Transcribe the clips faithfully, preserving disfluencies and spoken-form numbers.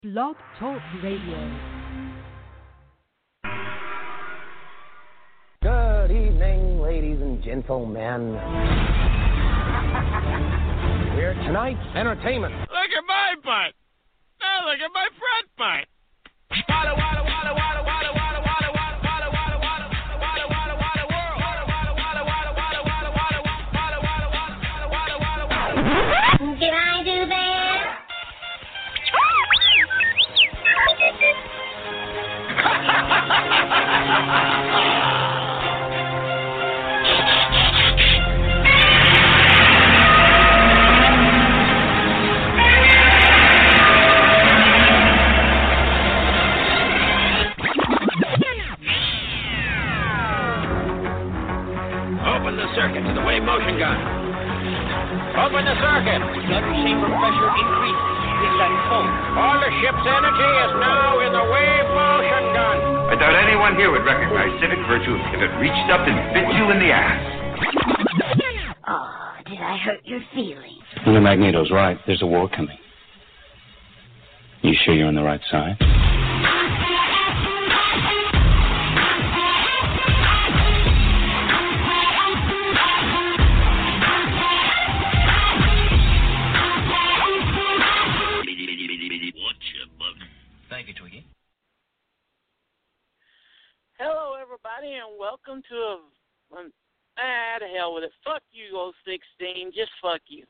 Blog Talk Radio. Good evening, ladies and gentlemen. Here tonight's entertainment. Look at my butt. Now look at my front butt. Walla, walla, walla, walla, walla, walla, walla, walla, walla, walla, walla, walla, walla, walla, world. Walla, walla, walla, walla, walla, walla, walla, walla, walla, walla, walla, walla, walla. Did I do that? Open the circuit to the wave motion gun. Open the circuit. Gunner chamber pressure increases. Is at full. All the ship's energy is now in the wave motion gun. I doubt anyone here would recognize civic virtue if it reached up and bit you in the ass. Oh, did I hurt your feelings? Well, Magneto's right. There's a war coming. You sure you're on the right side? Thank you, Twiggy. Hello, everybody, and welcome to a. Um, ah, to hell with it. Fuck you, oh sixteen. Just fuck you.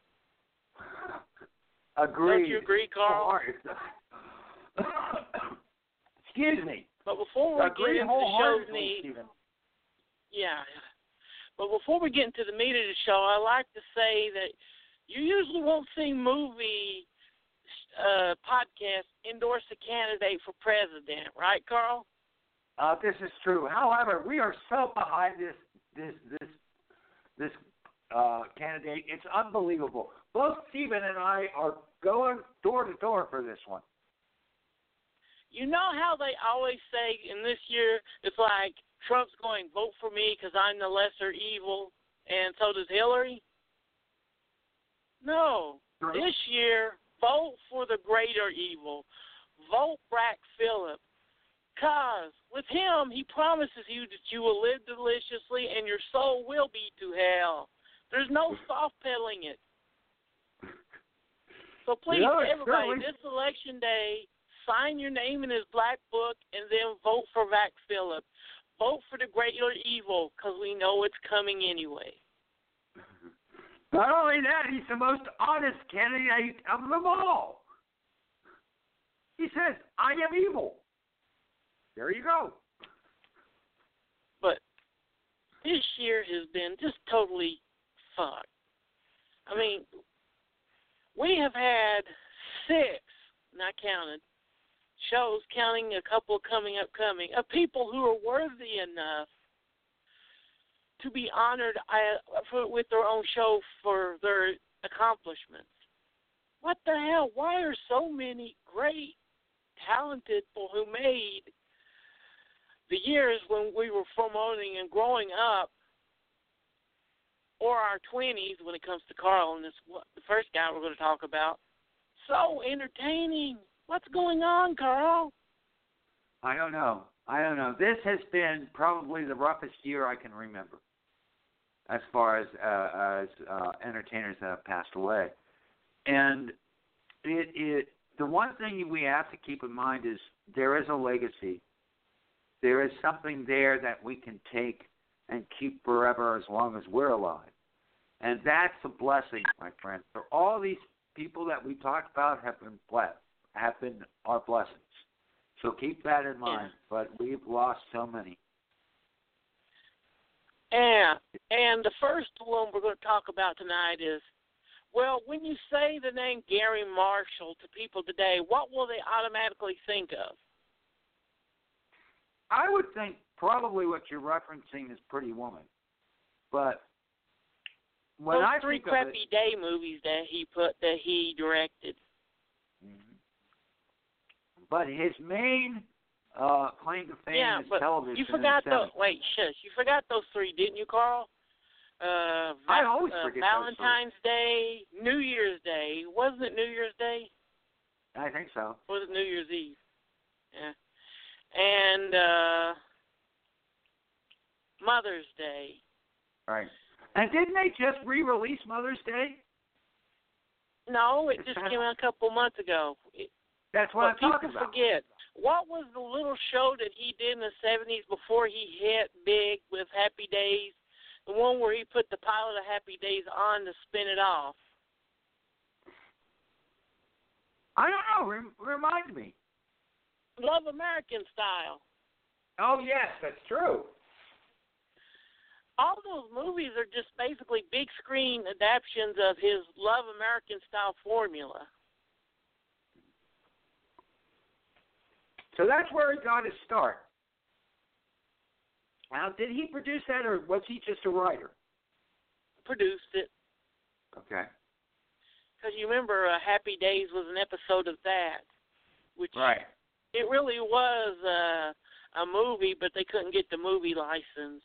Agreed. Don't you agree, Carl? Excuse me. But before we Agreed get into the show's wholeheartedly, meat, Stephen. yeah. But before we get into the meat of the show, I like to say that you usually won't see movie uh, podcasts endorse a candidate for president, right, Carl? Uh, this is true. However, we are so behind this this this this uh, candidate. It's unbelievable. Both Stephen and I are going door to door for this one. You know how they always say in this year, it's like Trump's going, vote for me because I'm the lesser evil, and so does Hillary? No. Right. This year, vote for the greater evil. Vote Brack Phillip. Because with him, he promises you that you will live deliciously and your soul will be to hell. There's no soft pedaling it. So please, You know, everybody, certainly... this election day, sign your name in his black book and then vote for Brack Phillip. Vote for the greater evil because we know it's coming anyway. Not only that, he's the most honest candidate of them all. He says, I am evil. There you go. But this year has been just totally fucked. I mean, we have had six, not counted, shows, counting a couple coming up coming, of people who are worthy enough to be honored uh, for, with their own show for their accomplishments. What the hell? Why are so many great, talented people who made the years when we were promoting and growing up, or our twenties when it comes to Carl, and this the first guy we're going to talk about, so entertaining? What's going on, Carl? I don't know. I don't know. This has been probably the roughest year I can remember as far as uh, as uh, entertainers that have passed away. And it, it the one thing we have to keep in mind is there is a legacy. There is something there that we can take and keep forever as long as we're alive. And that's a blessing, my friend. So all these people that we talked about have been blessed, have been our blessings. So keep that in mind. Yeah. But we've lost so many. And, and the first one we're going to talk about tonight is, well, when you say the name Gary Marshall to people today, what will they automatically think of? I would think probably what you're referencing is Pretty Woman. But when Those I three think crappy of it, day movies that he put that he directed. Mm-hmm. But his main uh, claim to fame yeah, is but television. You forgot and those. Wait, shush! You forgot those three, didn't you, Carl? Uh, I always uh, forget Valentine's Day, New Year's Day. Wasn't it New Year's Day? I think so. Or was it New Year's Eve? Yeah. And uh, Mother's Day. Right. And didn't they just re-release Mother's Day? No, it just came out a couple months ago. It, That's what I'm talking people about. forget. What was the little show that he did in the seventies before he hit big with Happy Days? The one where he put the pilot of Happy Days on to spin it off. I don't know. Rem- remind me. Love American Style. Oh, yes, that's true. All those movies are just basically big screen adaptions of his Love American Style formula. So that's where he got his start. Now, did he produce that, or was he just a writer? Produced it. Okay. Because you remember uh, Happy Days was an episode of that. Which Right. It really was uh, a movie, but they couldn't get the movie license.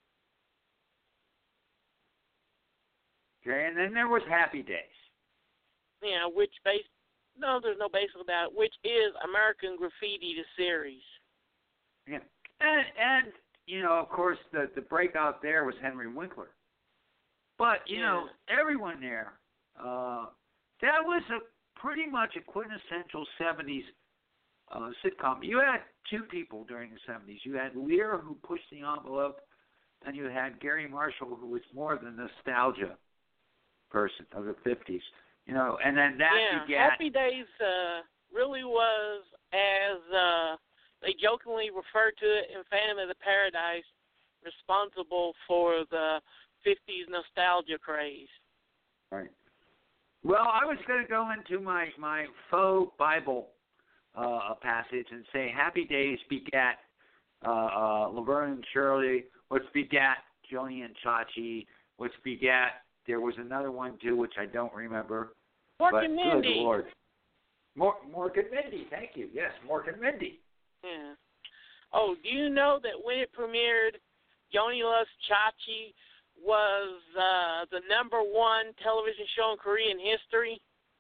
Okay, and then there was Happy Days. Yeah, which base no, there's no basis about it, which is American Graffiti, the series. Yeah. And, and you know, of course, the, the breakout there was Henry Winkler. But, you yeah. know, everyone there, uh, that was a pretty much a quintessential seventies uh, sitcom. You had two people during the seventies. You had Lear, who pushed the envelope, and you had Gary Marshall, who was more the nostalgia person of the fifties. You know, and then that yeah, begat... Happy Days uh, really was, as uh, they jokingly refer to it in Phantom of the Paradise, responsible for the fifties nostalgia craze. Right. Well, I was going to go into my, my faux Bible uh, passage and say Happy Days begat uh, uh, Laverne and Shirley, which begat Joni and Chachi, which begat, there was another one too, which I don't remember. Mork but and Mindy. Good Lord. Mor- Mork and Mindy, thank you. Yes, Mork and Mindy. Yeah. Oh, do you know that when it premiered, Joni Loves Chachi was uh, the number one television show in Korean history?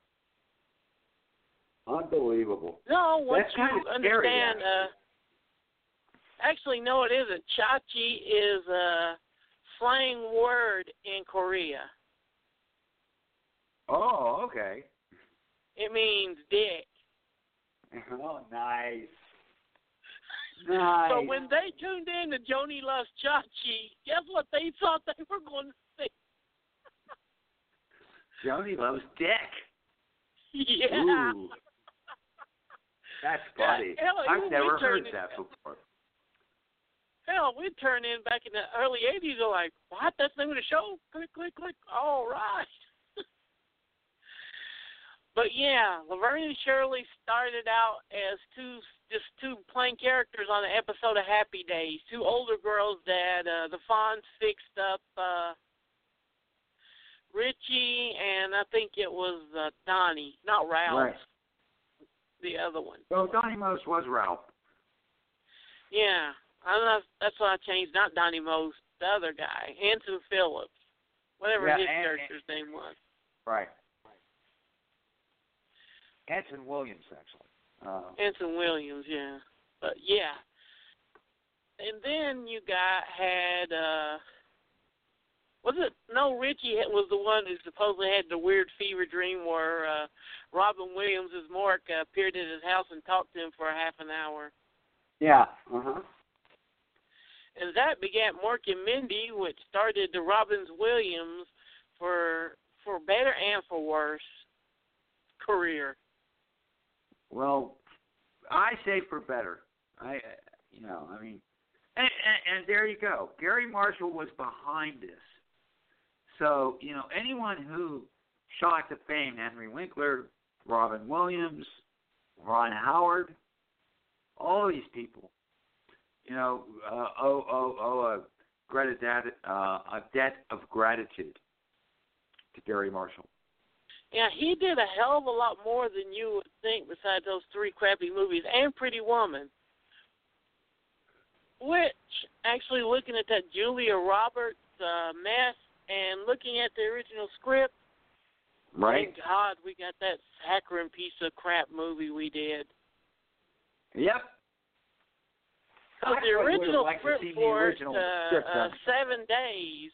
Unbelievable. No, once That's you kind of understand, scary, uh, actually, no, it isn't. Chachi is a slang word in Korea. Oh, okay. It means dick. Oh, nice. Nice. So when they tuned in to Joni Loves Chachi, guess what they thought they were going to see? Joni loves dick. Yeah. Ooh. That's funny. Yeah, hell, I've never heard it, that before. Hell, we'd turn in back in the early eighties and like, what? That's the name of the show? Click, click, click. All right. But yeah, Laverne and Shirley started out as two, just two plain characters on an episode of Happy Days. Two older girls that uh, the Fonz fixed up uh, Richie, and I think it was uh, Donnie, not Ralph. Right. The other one. Well, Donnie Most was Ralph. Yeah, I don't know. That's what I changed. Not Donnie Most, the other guy, Hanson Phillips, whatever Yeah, his and, character's name was. Right. Hanson Williams, actually. Uh, Hanson Williams, yeah. But yeah. And then you got had uh was it no Richie was the one who supposedly had the weird fever dream where uh Robin Williams' Mork uh, appeared at his house and talked to him for a half an hour. yeah. Uh-huh. And that began Mork and Mindy, which started the Robin Williams for for better and for worse career. Well, I say for better. I, you know, I mean, and, and, and there you go. Gary Marshall was behind this. So, you know, anyone who shot to fame, Henry Winkler, Robin Williams, Ron Howard, all these people, you know, uh, owe, owe, owe a, gratitude, uh, a debt of gratitude to Gary Marshall. Yeah, he did a hell of a lot more than you would think besides those three crappy movies and Pretty Woman. Which, actually looking at that Julia Roberts uh, mess and looking at the original script, Right? Thank God we got that saccharine piece of crap movie we did. Yep. Because the I would have original liked to script see the for original uh, script uh, done. Seven Days,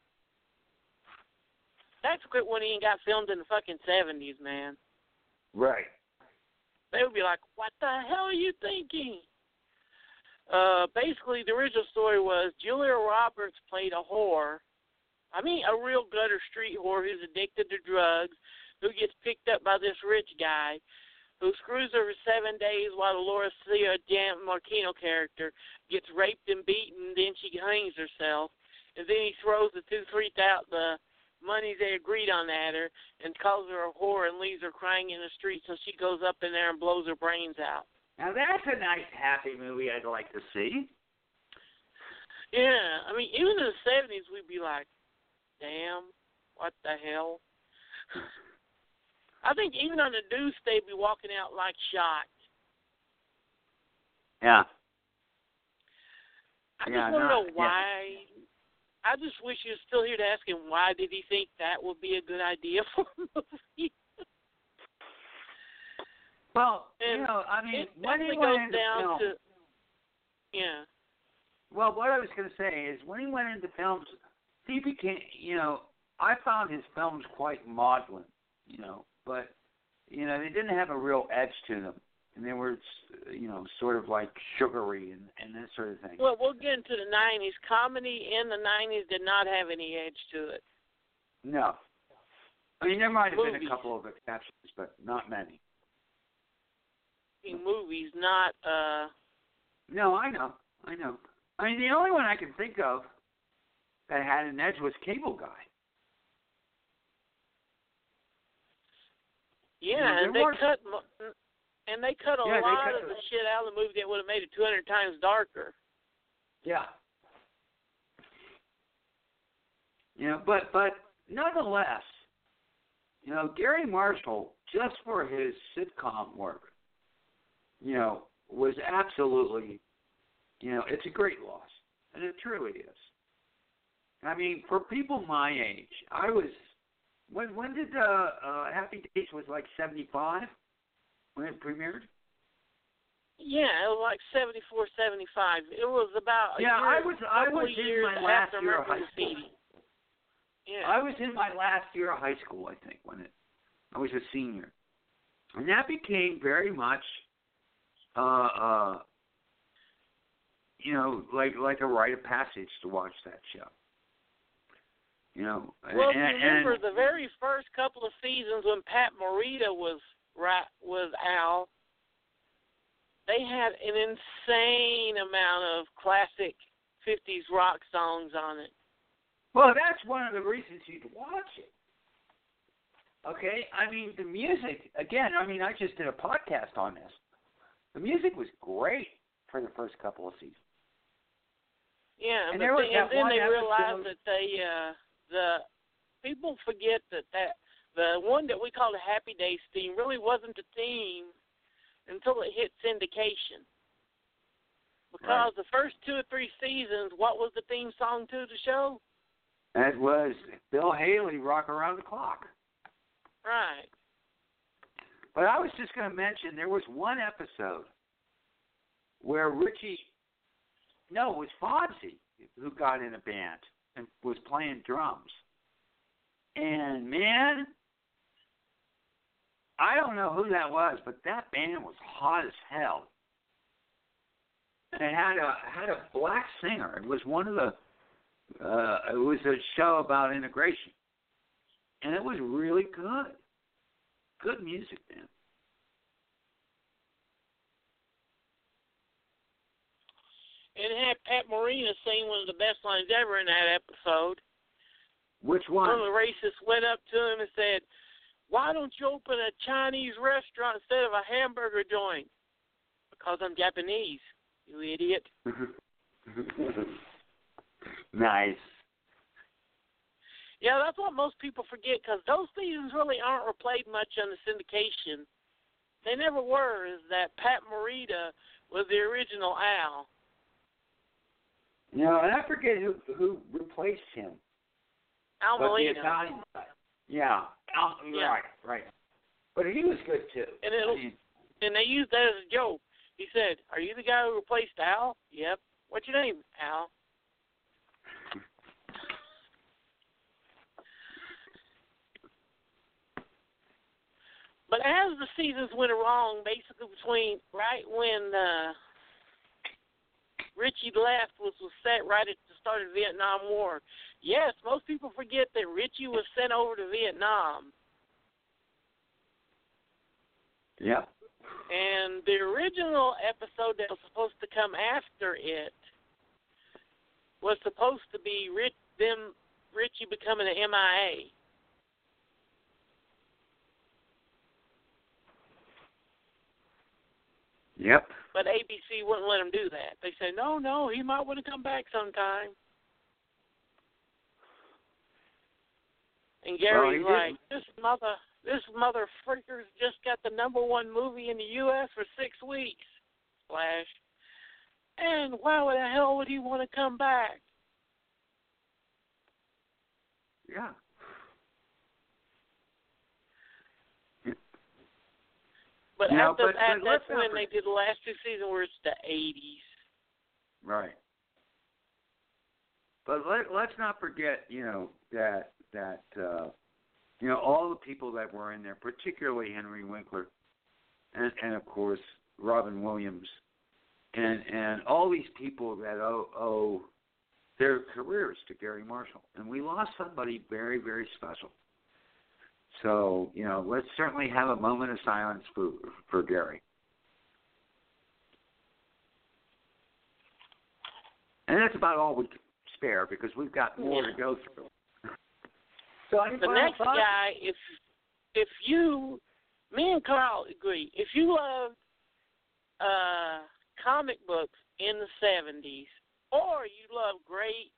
that script wouldn't even got filmed in the fucking seventies, man. Right. They would be like, what the hell are you thinking? Uh, basically, the original story was Julia Roberts played a whore. I mean, a real gutter street whore who's addicted to drugs, who gets picked up by this rich guy, who screws her for seven days while the Laura Cia Dan Martino character gets raped and beaten, then she hangs herself, and then he throws the two, three thousand, the money they agreed on at her, and calls her a whore and leaves her crying in the street, so she goes up in there and blows her brains out. Now that's a nice, happy movie I'd like to see. Yeah, I mean, even in the seventies, we'd be like, damn, what the hell? I think even on the deuce, they'd be walking out like shocked. Yeah. I just yeah, want to not, know why. Yeah. I just wish you were still here to ask him why did he think that would be a good idea for a movie. Well, and you know, I mean, it when he goes went into down film, to, yeah. Well, what I was going to say is when he went into films, he became, you know, I found his films quite maudlin, you know, but, you know, they didn't have a real edge to them. And they were, you know, sort of like sugary and, and that sort of thing. Well, we'll get into the nineties. Comedy in the nineties did not have any edge to it. No. I mean, there might have Movies. been a couple of exceptions, but not many. Movies, not, uh... No, I know. I know. I mean, the only one I can think of that had an edge was Cable Guy. Yeah, you know, and they were... cut... And they cut a yeah, lot cut of the shit out of the movie that would have made it two hundred times darker. Yeah. You know, but but nonetheless, you know, Gary Marshall, just for his sitcom work, you know, was absolutely, you know, it's a great loss. And it truly is. I mean, for people my age, I was, when when did uh, uh, Happy Days was like seventy-five? When it premiered? Yeah, it was like seventy-four, seventy-five. It was about a yeah, year, I was I was in years my last after year of high American school. Yeah. I was in my last year of high school, I think, when it I was a senior, and that became very much, uh, uh, you know, like like a rite of passage to watch that show. You know, well, and, if you remember and, the very first couple of seasons when Pat Morita was right was Al, they had an insane amount of classic fifties rock songs on it. Well, that's one of the reasons you'd watch it. Okay? I mean, the music, again, I mean, I just did a podcast on this. The music was great for the first couple of seasons. Yeah, and, but there was they, and that then one they episode, realized that they, uh, the people forget that, that the one that we call the Happy Days theme really wasn't the theme until it hit syndication. Because right. the first two or three seasons, what was the theme song to the show? It was Bill Haley, Rock Around the Clock. Right. But I was just going to mention there was one episode where Richie, no, it was Fonzie who got in a band and was playing drums. And, man, I don't know who that was, but that band was hot as hell. And it had a had a black singer. It was one of the, uh, it was a show about integration. And it was really good. Good music, man. And it had Pat Morita sing one of the best lines ever in that episode. Which one? One of the racists went up to him and said, "Why don't you open a Chinese restaurant instead of a hamburger joint?" "Because I'm Japanese, you idiot." Nice. Yeah, that's what most people forget, because those seasons really aren't replayed much on the syndication. They never were, is that Pat Morita was the original Al. You know, and I forget who who replaced him. Al but Molina. The Italian guy. Yeah. Oh, Yeah. Right, right. But he was good too. And it'll, I mean, and they used that as a joke. He said, "Are you the guy who replaced Al?" "Yep." "What's your name?" "Al." But as the seasons went along, basically between right when uh, Richie left was, was set right at the start of the Vietnam War. Yes, most people forget that Richie was sent over to Vietnam. Yep. And the original episode that was supposed to come after it was supposed to be Rich, them Richie becoming an M I A. Yep. But A B C wouldn't let him do that. They said, no, no, he might want to come back sometime. And Gary's well, like, this mother, this mother freaker's just got the number one movie in the U S for six weeks. Flash. And why the hell would he want to come back? Yeah. But Yeah, after but- that, but let's that's when not they did the last two seasons where it's the eighties. Right. But let, let's not forget, you know, that that uh, you know all the people that were in there, particularly Henry Winkler, and and of course Robin Williams, and and all these people that owe, owe their careers to Gary Marshall, and we lost somebody very, very special. So, you know, let's certainly have a moment of silence for for Gary. And that's about all we can spare because we've got more Yeah. to go through. So any The final next thoughts? guy, if if you, me and Carl agree, if you love uh, comic books in the seventies, or you love great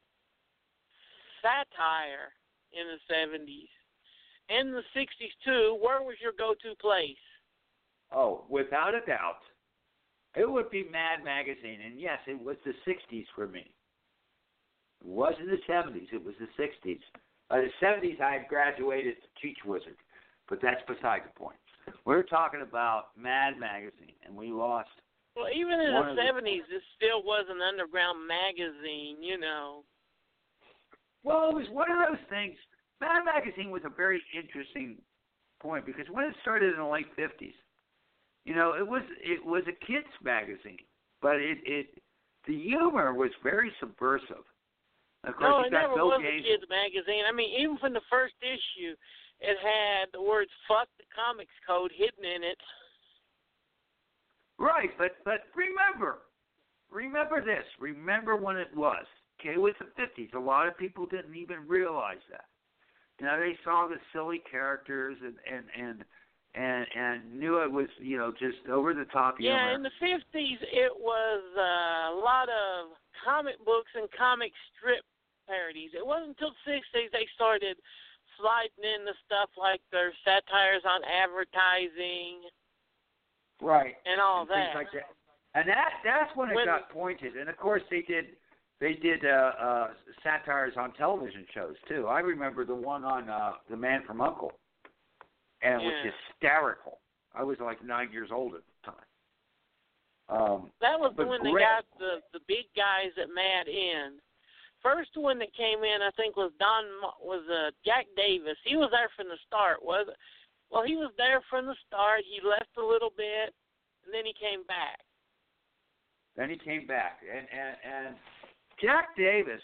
satire in the seventies, in the sixties too, where was your go-to place? Oh, without a doubt, it would be Mad Magazine. And yes, it was the sixties for me. It wasn't the seventies, it was the sixties. By the seventies, I had graduated to Teach Wizard, but that's beside the point. We're talking about Mad Magazine, and we lost. Well, even in One the of the- seventies, it still was an underground magazine, you know. Well, it was one of those things. Mad Magazine was a very interesting point because when it started in the late fifties, you know, it was it was a kids magazine, but it, it the humor was very subversive. Of course, No, you it got never Bill was Gates. a kids magazine. I mean, even from the first issue, it had the words "fuck the comics code" hidden in it. Right, but but remember, remember this. Remember when it was. Okay, it was the fifties. A lot of people didn't even realize that. You know, they saw the silly characters and and and and, and knew it was, you know, just over the top humor. Yeah, in the fifties, it was uh, a lot of comic books and comic strip parodies. It wasn't until the sixties they started sliding in the stuff like their satires on advertising. Right. And all and that. Things like that. And that that's when it When- got pointed. And of course they did they did uh, uh, satires on television shows too. I remember the one on uh, The Man from U N C L E, and it was Yeah. hysterical. I was like nine years old at the time. Um, That was but when they great. got the the big guys at Mad In. First one that came in, I think, was Don was uh, Jack Davis. He was there from the start, was it? Well, he was there from the start. He left a little bit, and then he came back. Then he came back, and and, and Jack Davis,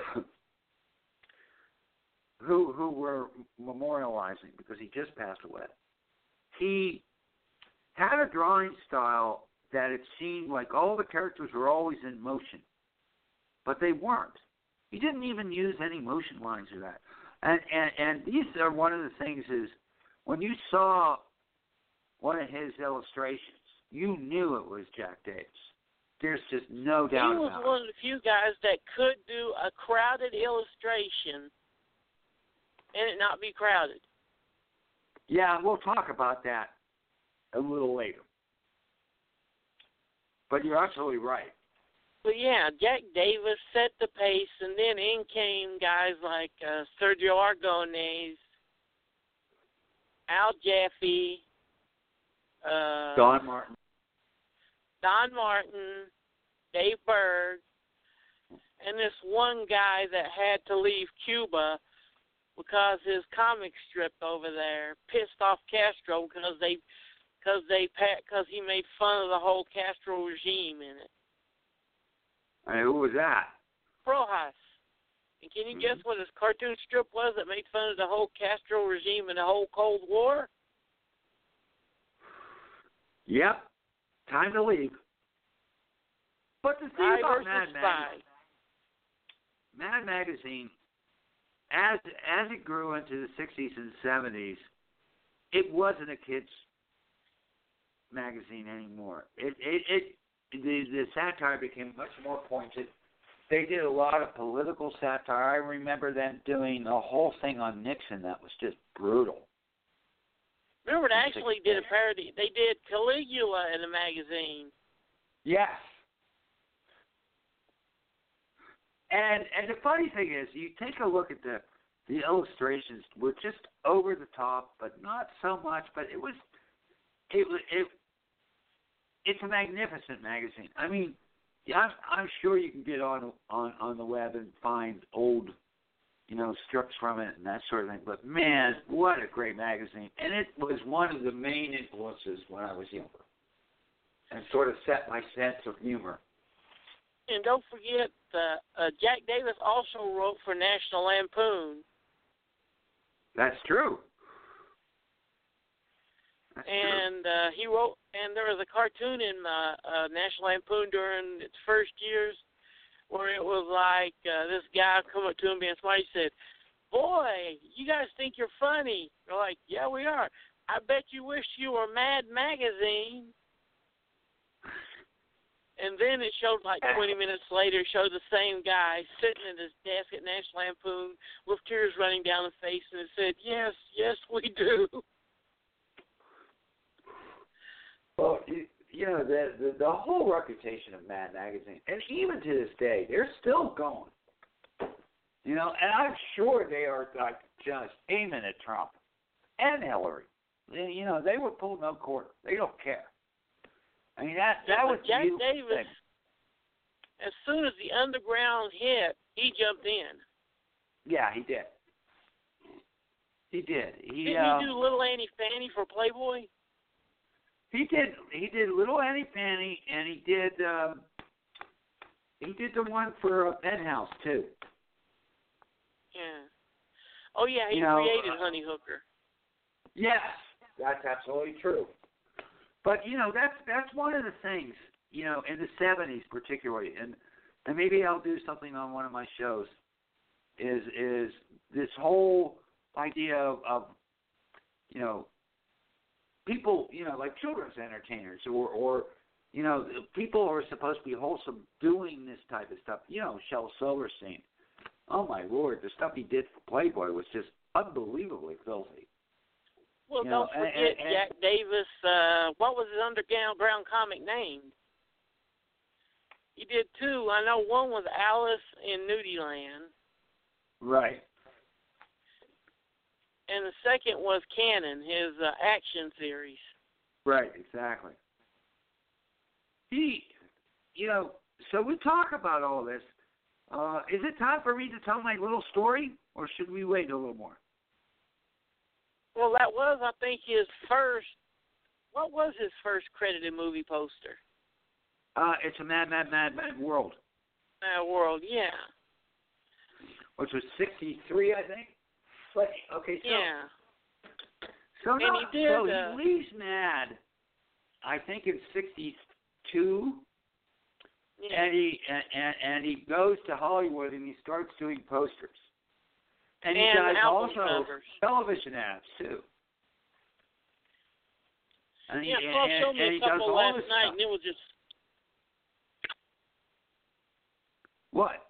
who who we're memorializing because he just passed away. He had a drawing style that it seemed like all the characters were always in motion, but they weren't. He didn't even use any motion lines or that. And and and these are one of the things is when you saw one of his illustrations, you knew it was Jack Davis. There's just no doubt He was about one it. of the few guys that could do a crowded illustration and it not be crowded. Yeah, we'll talk about that a little later. But you're absolutely right. But yeah, Jack Davis set the pace, and then in came guys like uh, Sergio Aragonés Al Jaffe, uh, Don Martin. Don Martin, Dave Berg, and this one guy that had to leave Cuba because his comic strip over there pissed off Castro because they because they because he made fun of the whole Castro regime in it. Hey, who was that? Rojas. And can you Mm-hmm. guess what his cartoon strip was that made fun of the whole Castro regime and the whole Cold War? Yep. Time to leave. But the thing Spy about versus Mad Spy. Magazine, Mad Magazine, as as it grew into the sixties and seventies, it wasn't a kids magazine anymore. It it, it the the satire became much more pointed. They did a lot of political satire. I remember them doing a whole thing on Nixon that was just brutal. Remember, they actually did a parody. They did Caligula in the magazine. Yes. And and the funny thing is, you take a look at the the illustrations were just over the top, but not so much. But it was it was it. It's a magnificent magazine. I mean, yeah, I'm, I'm sure you can get on on on the web and find old, you know, strips from it and that sort of thing. But man, what a great magazine! And it was one of the main influences when I was younger, and sort of set my sense of humor. And don't forget, uh, uh, Jack Davis also wrote for National Lampoon. That's true. That's and uh, he wrote, and there was a cartoon in uh, uh, National Lampoon during its first years where it was like uh, this guy come up to him being smart. He said, "Boy, you guys think you're funny." They're like, "Yeah, we are. I bet you wish you were Mad Magazine." And then it showed like twenty minutes later, showed the same guy sitting at his desk at National Lampoon with tears running down his face, and it said, "Yes, yes, we do." Well, you, you know, the, the the whole reputation of Mad Magazine, and even to this day, they're still going. You know, and I'm sure they are like just aiming at Trump and Hillary. They, you know, they would pull no quarter. They don't care. I mean, that that yeah, was Jack the Davis. thing. As soon as the underground hit, he jumped in. Yeah, he did. He did. He Didn't uh, he do Little Annie Fanny for Playboy? He did. He did Little Annie Fanny, and he did. Um, he did the one for uh, Penthouse too. Yeah. Oh yeah, he you know, created uh, Honey Hooker. Yes, that's absolutely true. But you know, that's that's one of the things. You know, in the seventies particularly, and and maybe I'll do something on one of my shows. Is is this whole idea of, of you know. People, you know, like children's entertainers or, or, you know, people who are supposed to be wholesome doing this type of stuff. You know, Shel Silverstein. Oh, my Lord, the stuff he did for Playboy was just unbelievably filthy. Well, You don't know, and- forget and- and- Jack Davis. Uh, what was his underground comic name? He did two. I know one was Alice in Nudieland. Right. And the second was Cannon, his uh, action series. Right, exactly. He, you know, so we talk about all this. Uh, is it time for me to tell my little story, or should we wait a little more? Well, that was, I think, his first. What was his first credited movie poster? Uh, it's a Mad, Mad, Mad, Mad World. Mad World, yeah. Which was sixty-three, I think. But, okay, so, Yeah. so, And no, he did, so uh, he leaves Mad, I think in sixty-two, Yeah. and he and, and he goes to Hollywood and he starts doing posters. And he And does album also covers. television ads, too. And he, Yeah, Paul and, showed me and he a does couple all last this night, stuff. and it was just. What?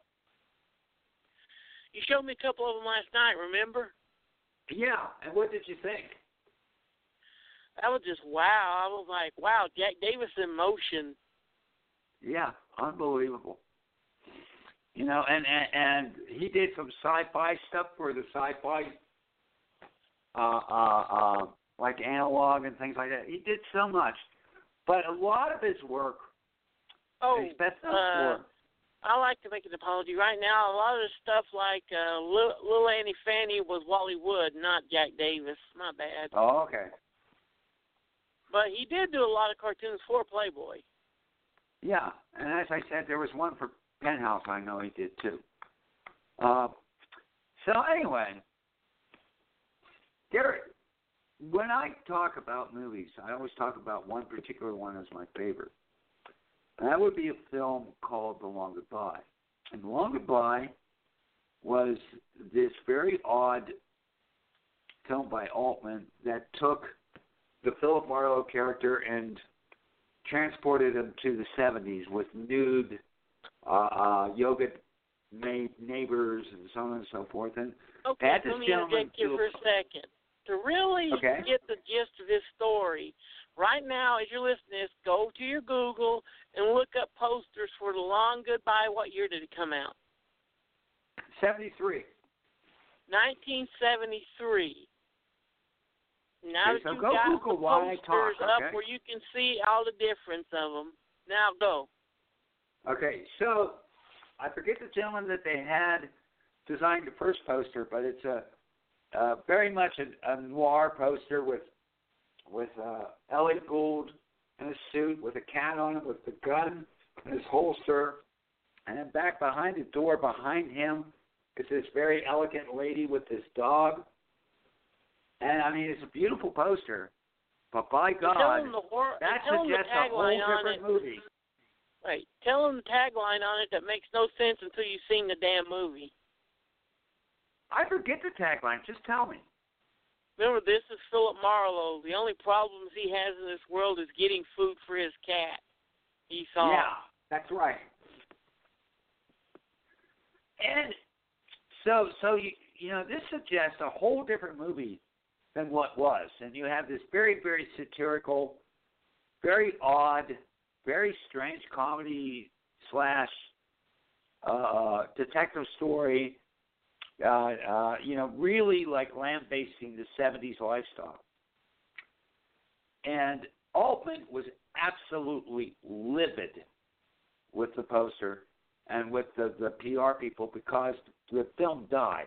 You showed me a couple of them last night, remember? Yeah, and what did you think? That was just wow. I was like, wow, Jack Davis in motion. Yeah, unbelievable. You know, and, and, and he did some sci-fi stuff for the sci-fi uh, uh, uh, like Analog and things like that. He did so much. But a lot of his work, Oh, he's best known uh, for. I like to make an apology. Right now, a lot of the stuff like uh, Lil, Lil Annie Fanny was Wally Wood, not Jack Davis. My bad. Oh, okay. But he did do a lot of cartoons for Playboy. Yeah, and as I said, there was one for Penthouse I know he did too. Uh, so anyway, Derek, when I talk about movies, I always talk about one particular one as my favorite. And that would be a film called The Long Goodbye. And The Long Goodbye was this very odd film by Altman that took the Philip Marlowe character and transported him to the seventies with nude uh, uh, yoga made neighbors and so on and so forth. And Okay, had this let me gentleman interject you do a- for a second. To really Okay. get the gist of this story, right now, as you're listening to this, go to your Google and look up posters for The Long Goodbye. What year did it come out? seventy-three. nineteen seventy-three. Now Okay, that so you've go got Google the while I posters talk, up okay? where you can see all the difference of them, now go. Okay, so I forget the gentleman that they had designed the first poster, but it's a uh, very much a, a noir poster with with uh, Elliot Gould in a suit with a cat on him with the gun in his holster, and then back behind the door behind him is this very elegant lady with this dog. And I mean, it's a beautiful poster, but by God, tell them the hor- that tell them the suggests a whole tagline on different it. movie. Right. Tell them the tagline on it that makes no sense until you've seen the damn movie. I forget the tagline. Just tell me. Remember, this is Philip Marlowe. The only problems he has in this world is getting food for his cat. He saw. Yeah, that's right. And so, so you you know, this suggests a whole different movie than what was, and you have this very, very satirical, very odd, very strange comedy slash uh, detective story. Uh, uh, you know, really like lambasting the seventies lifestyle. And Altman was absolutely livid with the poster and with the, the P R people because the film died.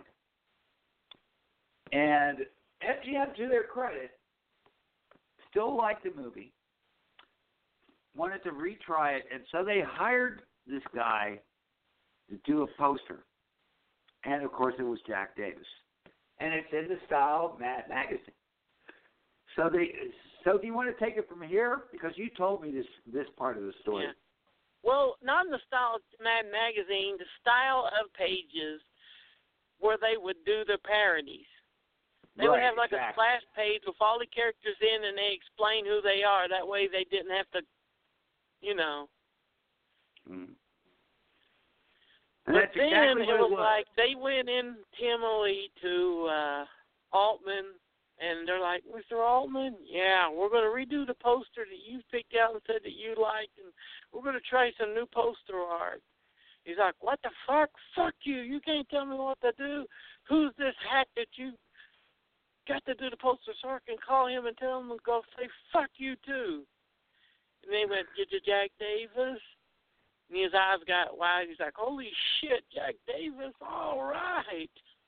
And M G M, to their credit, still liked the movie, wanted to retry it, and so they hired this guy to do a poster. And, of course, it was Jack Davis. And it's in the style of Mad Magazine. So they, so do you want to take it from here? Because you told me this, this part of the story. Yeah. Well, not in the style of Mad Magazine, the style of pages where they would do the parodies. They right, would have like exactly. a splash page with all the characters in, and they explain who they are. That way they didn't have to, you know. Mm. But that's then exactly it what was, it was like they went in timidly to uh, Altman, and they're like, Mister Altman, yeah, we're going to redo the poster that you picked out and said that you liked, and we're going to try some new poster art. He's like, what the fuck? Fuck you. You can't tell me what to do. Who's this hack that you got to do the poster so I can call him and tell him to go say fuck you too? And they went, did you Jack Davis? And his eyes got wide. He's like, holy shit, Jack Davis, all right.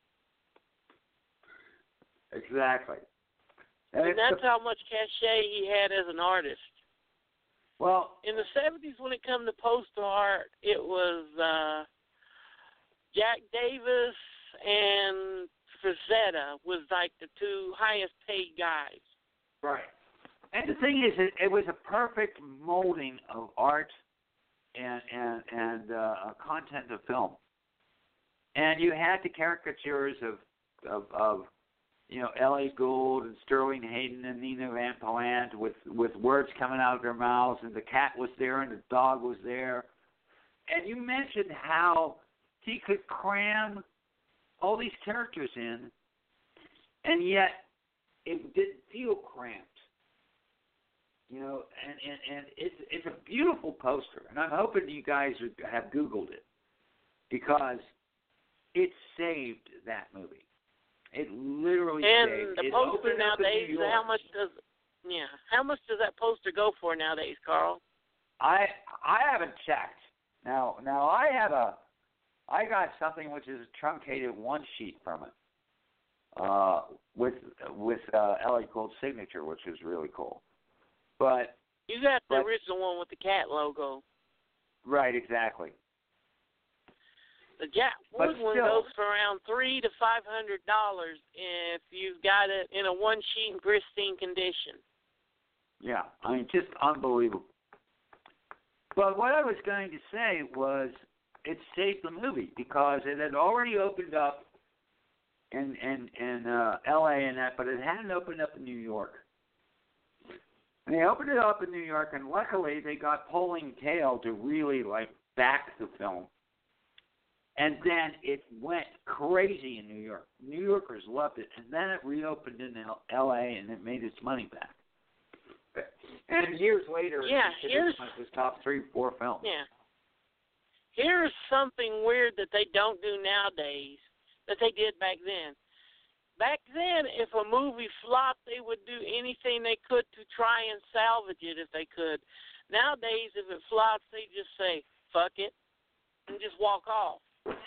Exactly. And, And, it's that's the, how much cachet he had as an artist. well, In the seventies, when it come to poster art, it was uh, Jack Davis and Frazetta was like the two highest paid guys. right. And the thing is, it, it was a perfect molding of art and and and uh, content of film. And you had the caricatures of of, of you know Elliot Gould and Sterling Hayden and Nina Van Palant with with words coming out of their mouths, and the cat was there and the dog was there. And you mentioned how he could cram all these characters in, and yet it didn't feel cramped. You know, and, and, and it's it's a beautiful poster, and I'm hoping you guys have Googled it because it saved that movie. It literally And stayed. the It poster opened up in nowadays, New York. how much does yeah, how much does that poster go for nowadays, Carl? I I haven't checked. Now now I have a I got something which is a truncated one sheet from it. Uh, with with uh, Ellie Gould's signature, which is really cool. But You got the but, original one with the cat logo. right, exactly. The Jack But Wood one still- goes for around three to five hundred dollars if you've got it in a one sheet in pristine condition. Yeah, I mean, just unbelievable. But what I was going to say was it saved the movie because it had already opened up in in in uh, L A and that, but it hadn't opened up in New York. And they opened it up in New York, and luckily they got Pauline Kael to really like back the film. And then it went crazy in New York. New Yorkers loved it, and then it reopened in L A and it made its money back. And years later, Yeah, it here's- was his top three, four films. Yeah. Here's something weird that they don't do nowadays that they did back then. Back then, if a movie flopped, they would do anything they could to try and salvage it if they could. Nowadays, if it flops, they just say, fuck it, and just walk off.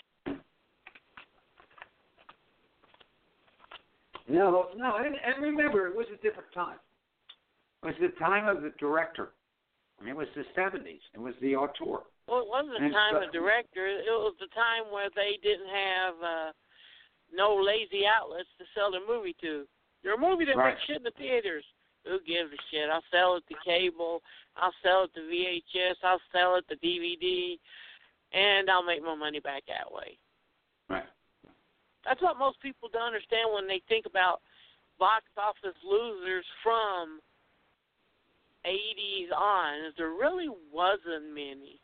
No, no, and, and remember, it was a different time. It was the time of the director. I mean, it was the seventies. It was the auteur. Well, it wasn't the And time so- of director. It was the time where they didn't have uh, no lazy outlets to sell their movie to. Your movie didn't Right. make shit in the theaters. Who gives a shit? I'll sell it to cable. I'll sell it to V H S. I'll sell it to D V D. And I'll make my money back that way. Right. That's what most people don't understand when they think about box office losers from eighties on. Is there really wasn't many.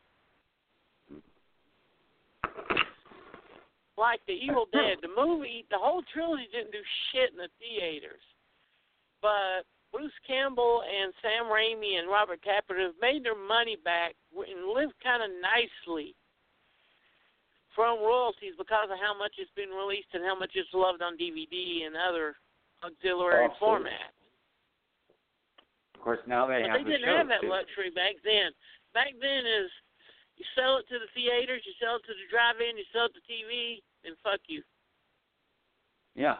Like The Evil Dead, the movie, the whole trilogy didn't do shit in the theaters. But Bruce Campbell and Sam Raimi and Robert Tapert have made their money back and lived kind of nicely from royalties because of how much it's been released and how much it's loved on D V D and other auxiliary Absolutely. formats. Of course, now they But have they the didn't shows, have that too. luxury back then. Back then is you sell it to the theaters, you sell it to the drive-in, you sell it to T V, and fuck you. Yeah.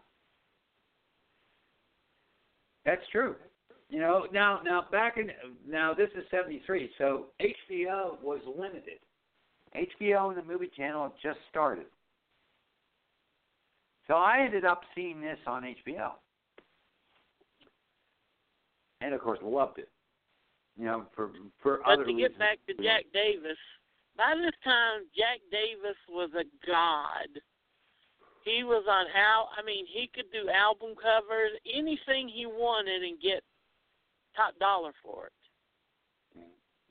That's true. You know, now now back in now this is seventy-three, so H B O was limited. H B O and the movie channel had just started. So I ended up seeing this on H B O. And of course loved it. You know, for for But other to reasons. get back to Jack Davis, by this time Jack Davis was a god. He was on Al. I mean, he could do album covers, anything he wanted, and get top dollar for it.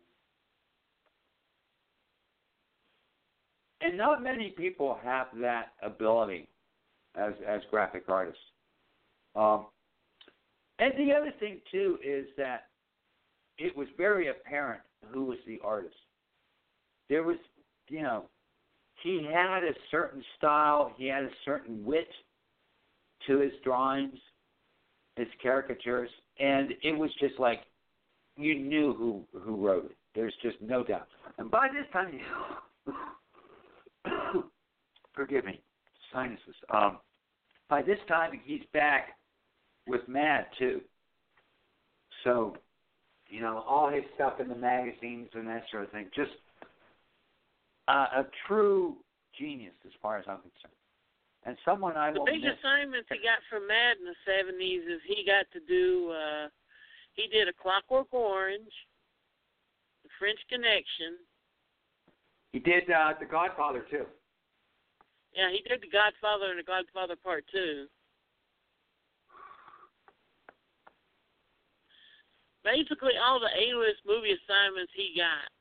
And not many people have that ability as as graphic artists. Um, and the other thing too is that it was very apparent who was the artist. There was, you know, he had a certain style, he had a certain wit to his drawings, his caricatures, and it was just like you knew who who wrote it. There's just no doubt. And by this time, forgive me, sinuses. Um, by this time, he's back with Mad too. So, you know, all his stuff in the magazines and that sort of thing, just uh, a true genius as far as I'm concerned. And someone I The will big miss. assignments he got from Mad in the seventies is he got to do, uh, he did A Clockwork Orange, The French Connection. He did uh, The Godfather too. Yeah, he did The Godfather and The Godfather Part two. Basically, all the A-list movie assignments he got.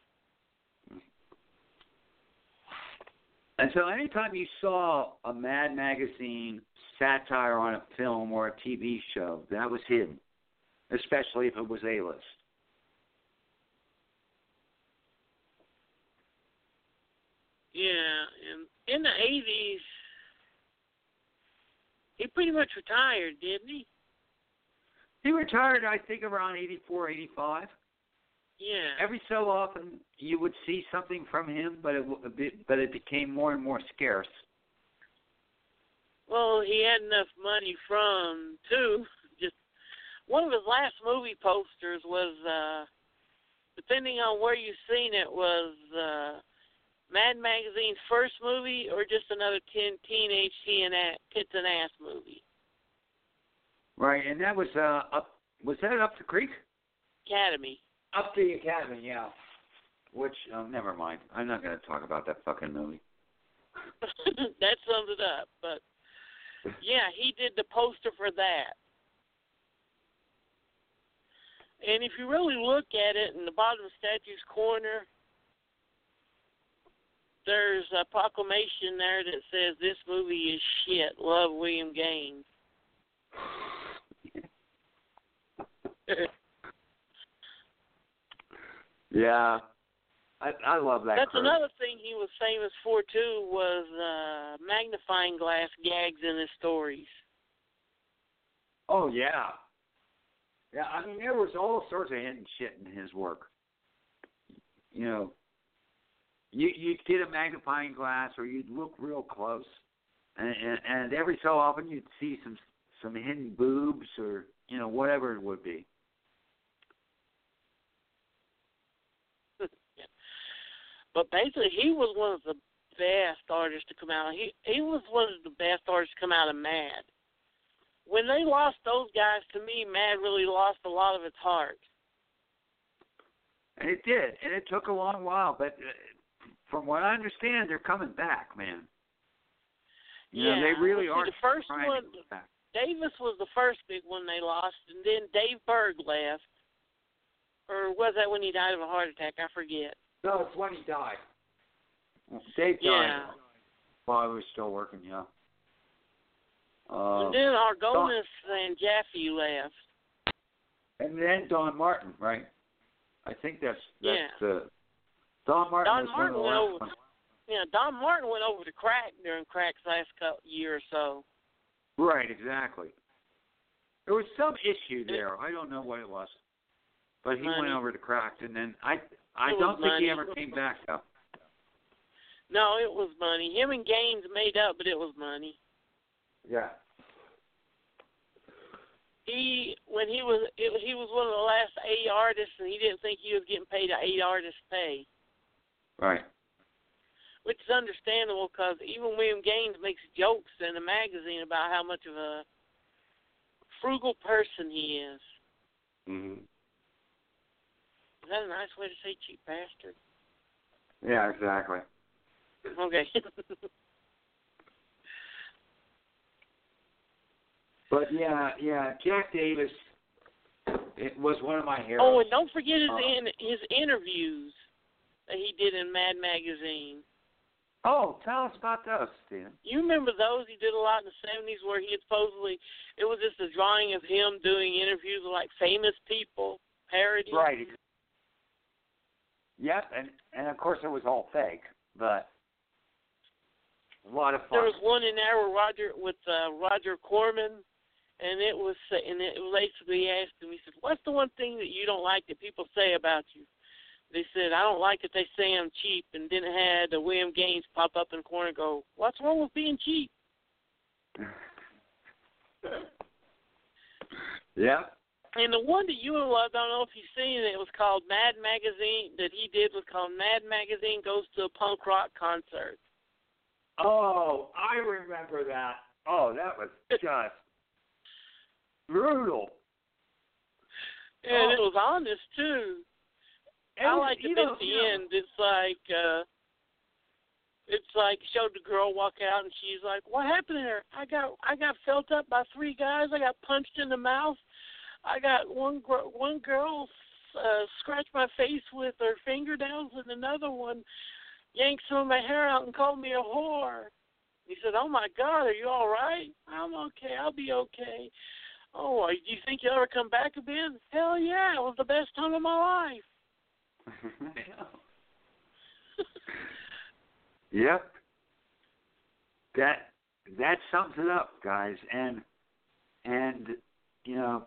And so anytime you saw a Mad Magazine satire on a film or a T V show, that was him, especially if it was A-list. Yeah, and in the eighties, He pretty much retired, didn't he? He retired, I think, around eighty-four, eighty-five. Yeah. Every so often, you would see something from him, but it a bit, but it became more and more scarce. Well, he had enough money from too. Just one of his last movie posters was, uh, depending on where you've seen it, was uh, Mad Magazine's first movie or just another teen, teenage teen tits and ass movie. Right, and that was uh, up. Was that Up the Creek? Academy. Up the Academy, yeah. Which, oh, never mind. I'm not going to talk about that fucking movie. That sums it up. But, yeah, he did the poster for that. And if you really look at it, in the bottom of the statue's corner, there's a proclamation there that says, "This movie is shit. Love, William Gaines." Yeah, I I love that. That's crew. another thing he was famous for too, was uh, magnifying glass gags in his stories. Oh yeah, yeah. I mean, there was all sorts of hidden shit in his work. You know, you you'd get a magnifying glass, or you'd look real close, and and, and every so often you'd see some some hidden boobs, or you know, whatever it would be. But basically, he was one of the best artists to come out. He he was one of the best artists to come out of Mad. When they lost those guys, to me, Mad really lost a lot of its heart. And it did, and it took a long while. But uh, from what I understand, they're coming back, man. You yeah, know, they really see, are. The first trying one, to come back. Davis was the first big one they lost, and then Dave Berg left. Or was that when he died of a heart attack? I forget. No, it's when he died. Dave died Yeah. while I was still working, yeah. Uh, and then Argonis and Jaffe left. And then Don Martin, right? I think that's that's Yeah. the Don Martin Don was Martin one of the went last over. ones. Yeah, Don Martin went over to crack during crack's last couple, year or so. Right, exactly. There was some issue there. I don't know what it was, but he Money. went over to crack, and then I I It don't was think he money. ever came back though. No, it was money. Him and Gaines made up, but it was money. Yeah. He when he was it, he was one of the last eight artists, and he didn't think he was getting paid an eight artist pay, Right. which is understandable because even William Gaines makes jokes in the magazine about how much of a frugal person he is. Mhm. Is that a nice way to say cheap bastard? Yeah, exactly. Okay. But yeah, yeah, Jack Davis, it was one of my heroes. Oh, and don't forget his Uh, in, his interviews that he did in Mad Magazine. Oh, tell us about those, Stephen. You remember those? He did a lot in the seventies where he had supposedly, it was just a drawing of him doing interviews with like famous people, parody. Right. Yep, and and of course it was all fake, but a lot of fun. There was one in there with Roger with uh, Roger Corman, and it was and it basically asked him. He said, "What's the one thing that you don't like that people say about you?" They said, "I don't like that they say I'm cheap." And then it had uh, William Gaines pop up in the corner and go, "What's wrong with being cheap?" Yeah. And the one that you will love, I don't know if you've seen it, it was called Mad Magazine, that he did was called Mad Magazine Goes to a Punk Rock Concert. Oh, I remember that. Oh, that was just brutal. And Oh. it was honest, too. It I was- like you it know, at the you know, end. It's like, uh, it's like showed the girl walk out and she's like, "What happened to her? I got, I got felt up by three guys. I got punched in the mouth. I got one, gr- one girl uh, scratched my face with her fingernails, and another one yanked some of my hair out and called me a whore." He said, "Oh my God, are you all right?" "I'm okay. I'll be okay." "Oh, do you think you'll ever come back again?" "Hell yeah, it was the best time of my life." Yep. That that sums it up, guys. And and you know,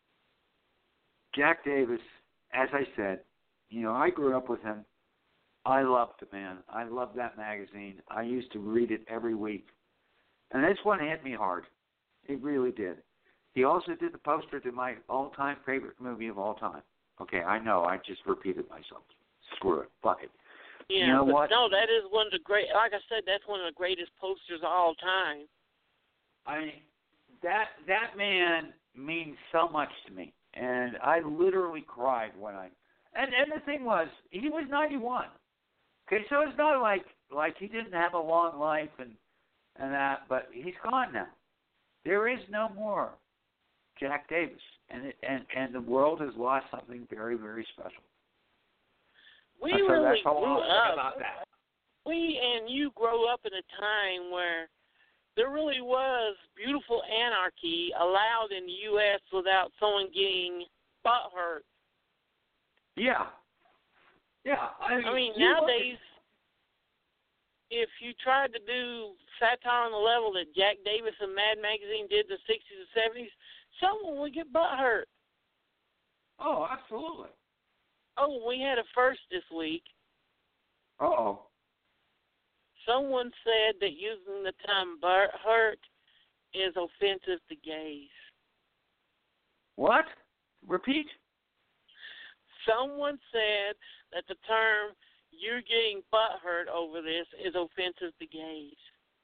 Jack Davis, as I said, you know, I grew up with him. I loved the man. I loved that magazine. I used to read it every week. And this one hit me hard. It really did. He also did the poster to my all-time favorite movie of all time. Okay, I know. I just repeated myself. Screw it. Fuck it. Yeah, you know but what? no, that is one of the great. Like I said, that's one of the greatest posters of all time. I mean, that that man means so much to me, and I literally cried when I. And and the thing was, he was ninety-one. Okay, so it's not like like he didn't have a long life and and that, but he's gone now. There is no more Jack Davis, and it, and and the world has lost something very, very special. We so really that's all grew I'll say up. about that. We and you grow up in a time where there really was beautiful anarchy allowed in the U S without someone getting butthurt. Yeah. Yeah. I mean, I mean you nowadays, if you tried to do satire on the level that Jack Davis and Mad Magazine did in the sixties and seventies, someone would get butthurt. Oh, absolutely. Oh, we had a first this week. Uh-oh. Someone said that using the term butthurt is offensive to gays. What? Repeat? Someone said that the term "you're getting butthurt over this" is offensive to gays.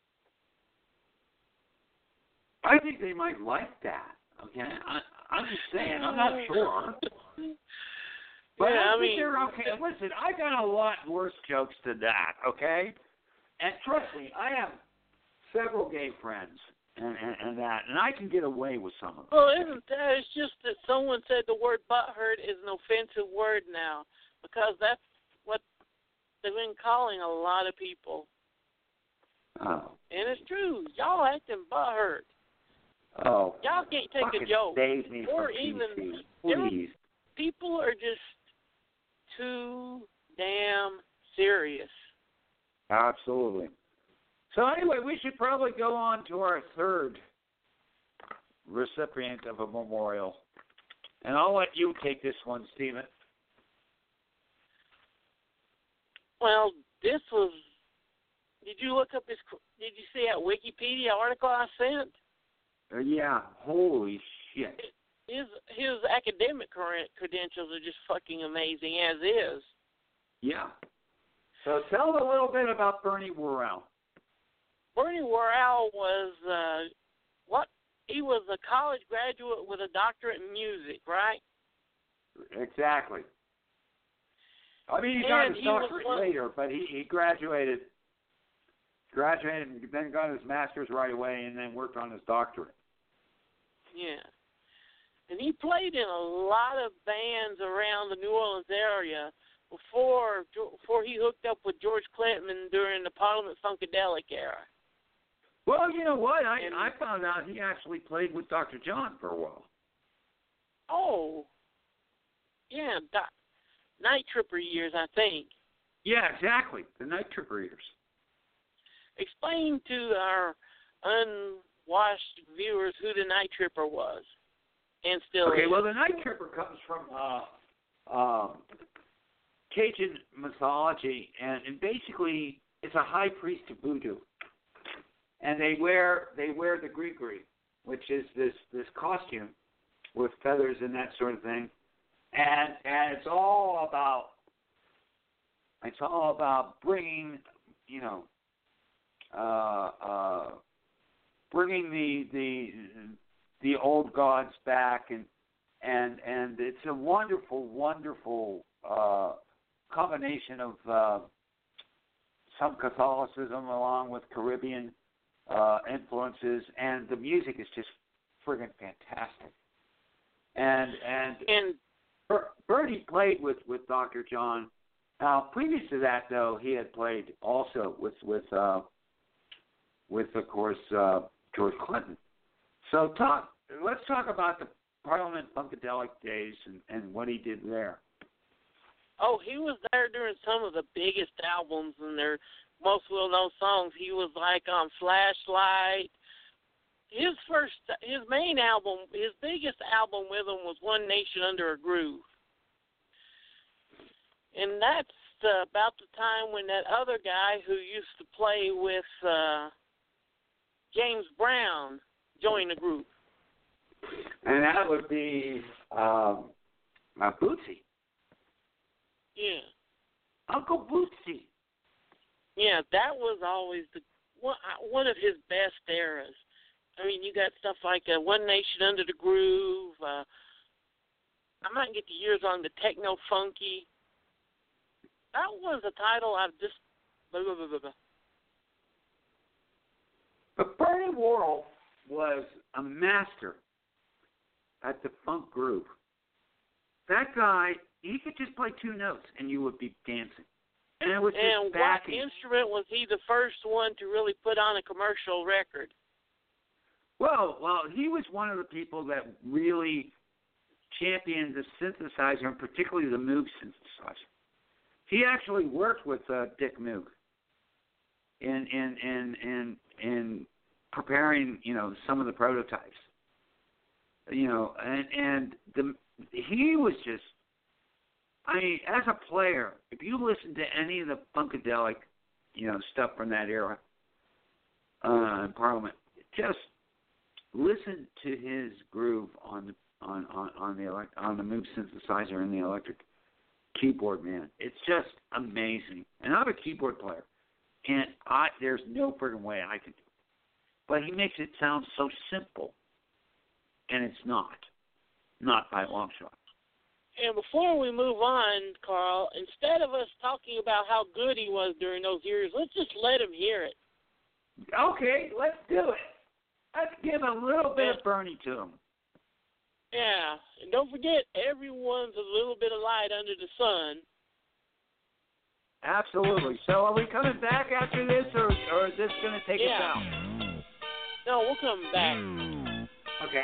I think they might like that. Okay, I, I'm just saying. I'm not sure. But yeah, I, I think mean, they're okay. Listen, I got a lot worse jokes than that. Okay, and trust me, I have several gay friends and, and, and that, and I can get away with some of them. well, isn't that? It's just that someone said the word butthurt is an offensive word now because that's what they've been calling a lot of people. Oh. And it's true. Y'all acting butthurt. Oh. Y'all can't take fucking a joke. Save me or from even P C, please. People are just too damn serious. Absolutely. So anyway, we should probably go on to our third recipient of a memorial. And I'll let you take this one, Stephen. Well, this was... Did you look up his... Did you see that Wikipedia article I sent? Uh, yeah, holy shit. His his academic credentials are just fucking amazing as is. Yeah. So tell a little bit about Bernie Worrell. Bernie Worrell was uh, what? He was a college graduate with a doctorate in music, right? Exactly. I mean, he got his doctorate later, but he, he graduated, graduated, and then got his master's right away, and then worked on his doctorate. Yeah. And he played in a lot of bands around the New Orleans area before before he hooked up with George Clinton during the Parliament Funkadelic era. Well, you know what? I and, I found out he actually played with Doctor John for a while. Oh. Yeah, doc, Night Tripper years, I think. Yeah, exactly. The Night Tripper years. Explain to our unwashed viewers who the Night Tripper was. And still okay, is. well, the Night Tripper comes from uh, um, Cajun mythology, and, and basically it's a high priest of voodoo, and they wear they wear the gree-gree, which is this, this costume with feathers and that sort of thing, and and it's all about it's all about bringing you know uh, uh, bringing the the the old gods back, and and and it's a wonderful, wonderful uh, combination of uh, some Catholicism along with Caribbean uh, influences, and the music is just friggin' fantastic. And and and Ber- Bertie played with, with Doctor John. Now, previous to that, though, he had played also with with uh, with of course uh, George Clinton. So talk. Let's talk about the Parliament Funkadelic days and, and what he did there. Oh, he was there during some of the biggest albums and their most well-known songs. He was like on Flashlight. His first, his main album, his biggest album with him was One Nation Under a Groove. And that's uh, about the time when that other guy who used to play with uh, James Brown joined the group. And that would be um, uh, Bootsy. Yeah. Uncle Bootsy. Yeah, that was always the one, one of his best eras. I mean, you got stuff like uh, One Nation Under the Groove. Uh, I might get the years on the Techno Funky. That was a title I've just. Blah, blah, blah, blah, blah. But Bernie Worrell was a master at the funk groove. That guy, he could just play two notes and you would be dancing. And it was And just what backing. instrument was he the first one to really put on a commercial record? Well, well, he was one of the people that really championed the synthesizer, and particularly the Moog synthesizer. He actually worked with uh, Dick Moog in in in in in preparing, you know, some of the prototypes. You know, and and the he was just. I mean, as a player, if you listen to any of the funkadelic, you know, stuff from that era, uh, in Parliament, just listen to his groove on the on on on the elect, on the Moog synthesizer and the electric keyboard, man. It's just amazing. And I'm a keyboard player, and I there's no friggin' way I could do it. But he makes it sound so simple, and it's not, not by a long shot. And before we move on, Carl, instead of us talking about how good he was during those years, let's just let him hear it. Okay, let's do it. Let's give a little bit of Bernie to him. Yeah, and don't forget, everyone's a little bit of light under the sun. Absolutely. So are we coming back after this, or, or is this going to take Yeah. us out? No, we'll come back. Okay.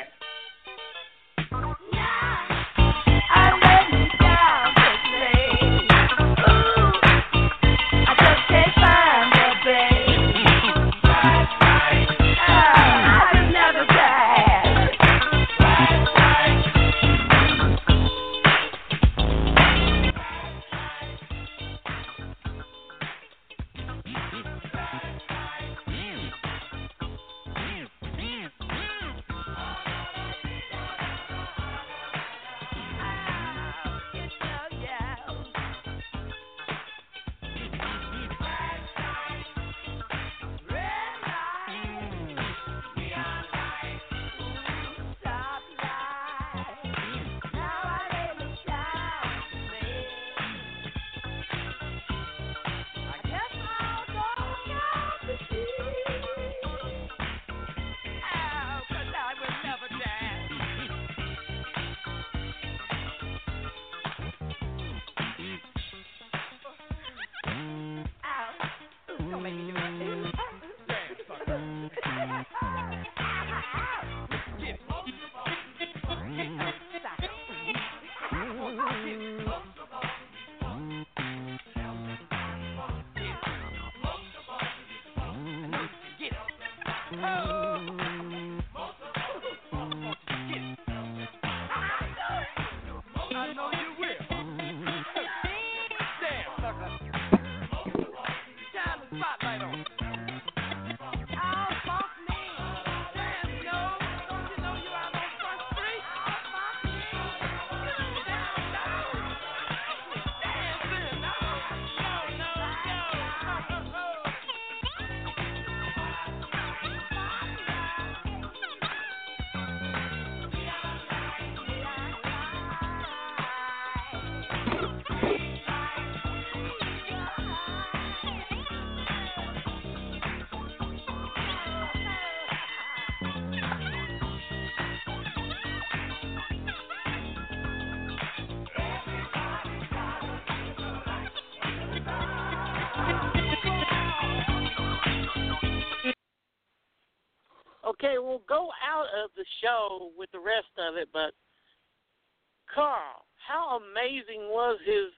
Okay, we'll go out of the show with the rest of it, but Carl, how amazing was his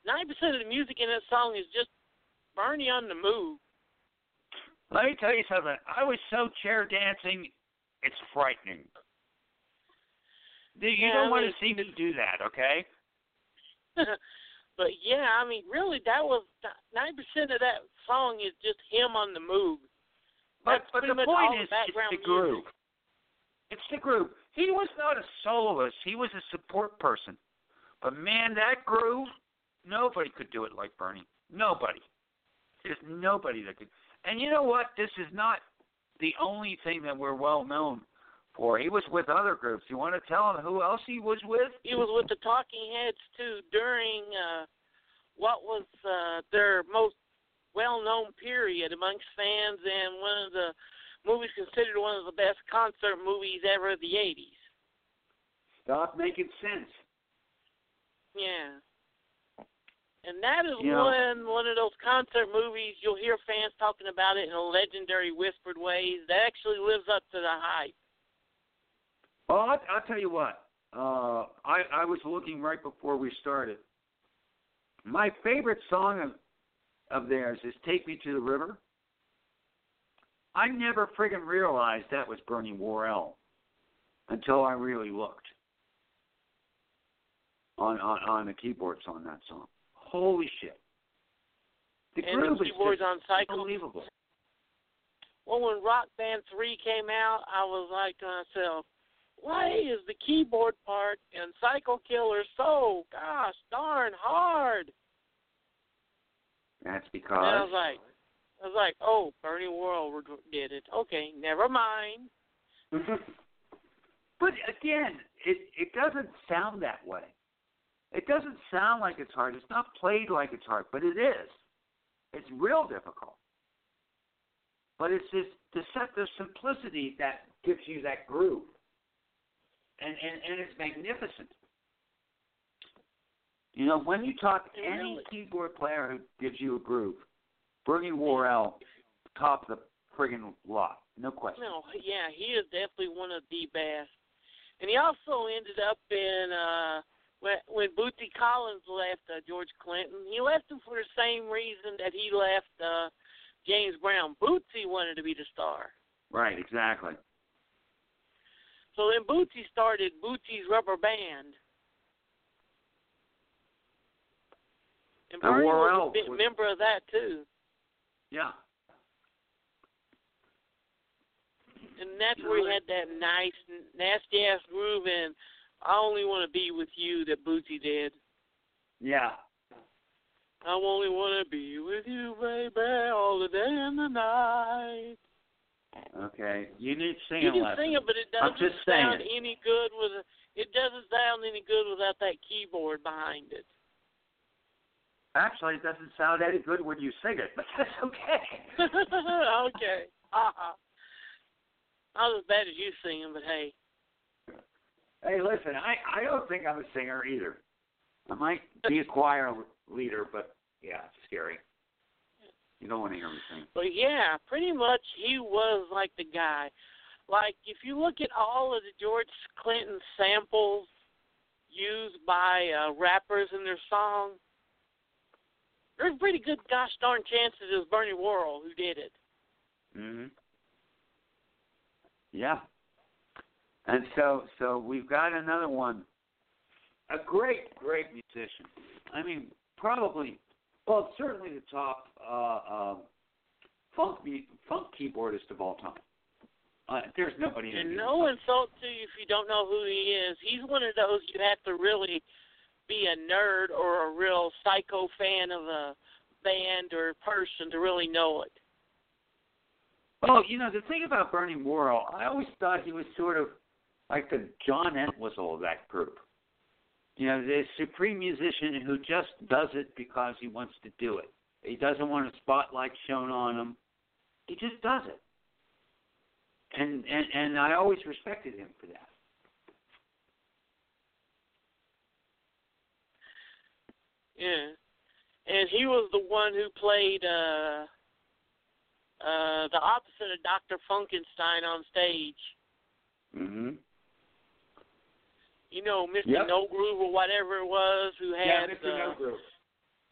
ninety percent of the music in that song is just Bernie on the move. Let me tell you something. I was so chair dancing, it's frightening. You yeah, don't I want mean, to see me do that, okay? But yeah, I mean, really, that was ninety percent of that song is just him on the move. But, That's but pretty the much all point is, the background it's the groove. music. It's the groove. He was not a soloist. He was a support person. But, man, that groove, nobody could do it like Bernie. Nobody. There's nobody that could. And you know what? This is not the only thing that we're well known for. He was with other groups. You want to tell them who else he was with? He was with the Talking Heads, too, during uh, what was uh, their most well-known period amongst fans and one of the movies considered one of the best concert movies ever of the eighties. Stop making sense. Yeah. And that is You know, one one of those concert movies you'll hear fans talking about it in a legendary whispered ways that actually lives up to the hype. Well, I'll, I'll tell you what. Uh, I, I was looking right before we started. My favorite song of, of theirs is Take Me to the River. I never friggin' realized that was Bernie Worrell until I really looked on, on, on the keyboards on that song. Holy shit. The and groove the is keyboards just on Psycho. unbelievable. Well, when Rock Band three came out, I was like to myself, why is the keyboard part in Psycho Killer so, gosh, darn hard? That's because... And I was like, I was like, oh, Bernie Worrell did it. Okay, never mind. But again, it it doesn't sound that way. It doesn't sound like it's hard. It's not played like it's hard, but it is. It's real difficult. But it's this deceptive simplicity that gives you that groove. And, and, and it's magnificent. You know, when you talk to any really? keyboard player who gives you a groove, Bernie Worrell top the friggin' lot. No question. No, yeah, he is definitely one of the best. And he also ended up in, uh, when, when Bootsy Collins left uh, George Clinton, he left him for the same reason that he left uh, James Brown. Bootsy wanted to be the star. Right, exactly. So then Bootsy started Bootsy's Rubber Band. And And Bernie Worrell was a bit was- member of that, too. Yeah. And that's where he had that nice, nasty-ass groove and I Only Want to Be With You that Bootsy did. Yeah. I only want to be with you, baby, all the day and the night. Okay. You need singing You can lessons. sing it, but it I'm doesn't just sound saying. any good with it. Doesn't sound any good without that keyboard behind it. Actually, it doesn't sound any good when you sing it, but that's okay. Okay. Uh-huh. Not as bad as you singing, but hey. Hey, listen, I, I don't think I'm a singer either. I might be a choir leader, but, yeah, it's scary. You don't want to hear me sing. But, yeah, pretty much he was like the guy. Like, if you look at all of the George Clinton samples used by uh, rappers in their song, there's a pretty good gosh darn chances it was Bernie Worrell who did it. Mm-hmm. Yeah. And so so we've got another one. A great, great musician. I mean, probably, well, certainly the top uh, uh, funk funk keyboardist of all time. Uh, there's nobody in And it. no insult to you if you don't know who he is. He's one of those you have to really be a nerd or a real psycho fan of a band or person to really know it. Well, you know, the thing about Bernie Worrell, I always thought he was sort of like the John Entwistle of that group. You know, the supreme musician who just does it because he wants to do it. He doesn't want a spotlight shown on him. He just does it. And and, and I always respected him for that. Yeah. And he was the one who played uh, uh, the opposite of Doctor Funkenstein on stage. Mm-hmm. You know, Mister Yep. No Groove or whatever it was, who Yeah, had Mister uh, No Groove.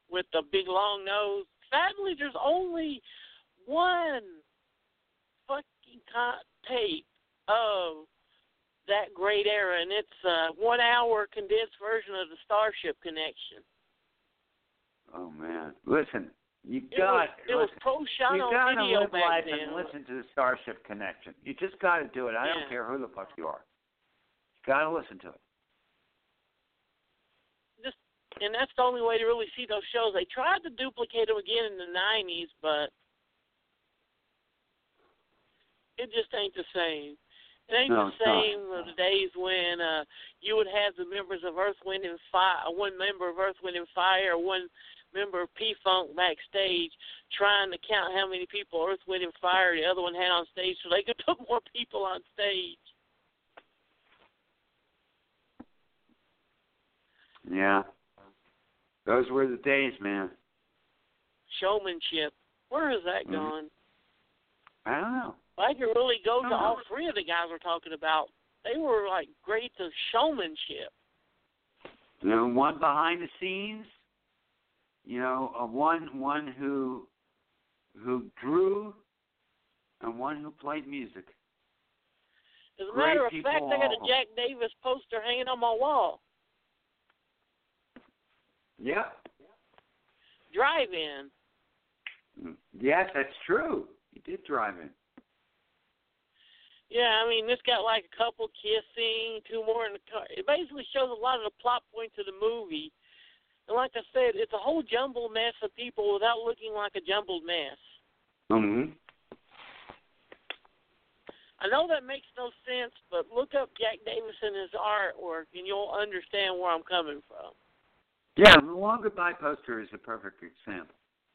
with the big long nose. Sadly, there's only one fucking con- tape of that great era, and it's a one-hour condensed version of the Starship Connection. Oh man, listen, you It got was, it was listen, pro shot you on gotta video live back life then. and listen to the Starship Connection. You just got to do it. I Yeah. don't care who the fuck you are. You got to listen to it. Just, and that's the only way to really see those shows. They tried to duplicate them again in the nineties, but it just ain't the same. It ain't No, the it's not. same of the days when uh, you would have the members of Earth, Wind, and Fire, one member of Earth, Wind, and Fire, one member of P-Funk backstage trying to count how many people Earth, Wind, and Fire the other one had on stage so they could put more people on stage. Yeah, those were the days, man. Showmanship. Where has that Mhm. gone? I don't know. I could really go to Uh-huh. all three of the guys we're talking about. They were like great to showmanship. You know, one behind the scenes. You know, uh, one one who who drew, and one who played music. As a Great matter of people, fact, I got all. a Jack Davis poster hanging on my wall. Yeah. Drive-in. Yes, that's true. You did drive in. Yeah, I mean, this got like a couple kissing, two more in the car. It basically shows a lot of the plot points of the movie. And like I said, it's a whole jumbled mess of people without looking like a jumbled mess. Mm-hmm. I know that makes no sense, but look up Jack Davis and his artwork, and you'll understand where I'm coming from. Yeah, the Long Goodbye poster is a perfect example.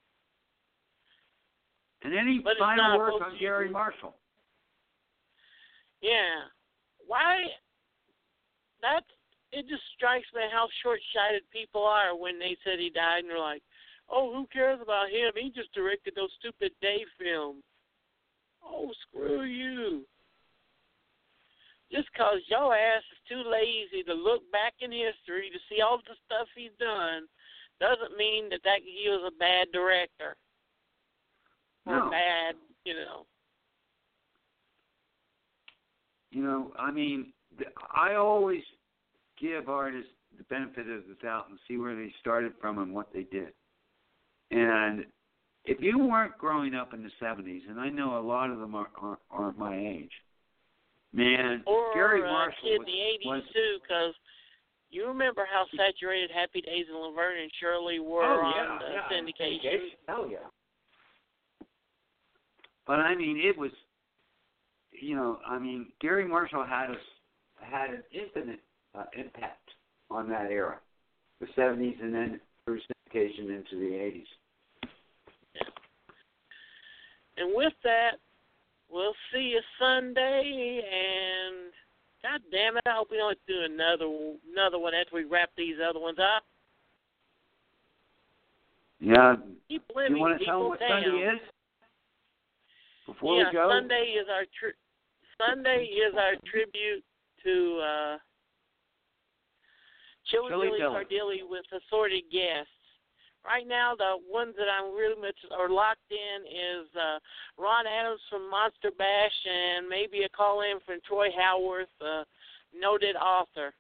And any But it's final not words supposed on to Gary be- Marshall? Yeah. Why? That's, it just strikes me how short-sighted people are when they said he died, and they're like, oh, who cares about him? He just directed those stupid Day films. Oh, screw you. Just because your ass is too lazy to look back in history to see all the stuff he's done doesn't mean that, that he was a bad director. Or No. bad, you know. You know, I mean, th- I always give artists the benefit of the doubt and see where they started from and what they did. And if you weren't growing up in the seventies, and I know a lot of them are, are, are my age, man, Or Gary uh, Marshall kid was, in the eighties, was too, because you remember how saturated Happy Days and Laverne and Shirley were oh, on yeah, uh, yeah, syndication. Hell yeah. But I mean, it was, you know, I mean, Gary Marshall had a, had an infinite uh, impact on that era, the seventies, and then through syndication into the eighties. And with that, we'll see you Sunday, and God damn it, I hope we don't do another another one after we wrap these other ones up. Yeah. Keep Do living, you want to tell them people what down. Sunday is? Before yeah, we go? Sunday is our tri- Sunday is our tribute to uh, Chili, Chili Billy Billy. Cardilli with assorted guests. Right now, the ones that I'm really much are locked in is uh, Ron Adams from Monster Bash and maybe a call-in from Troy Howarth, uh, noted author.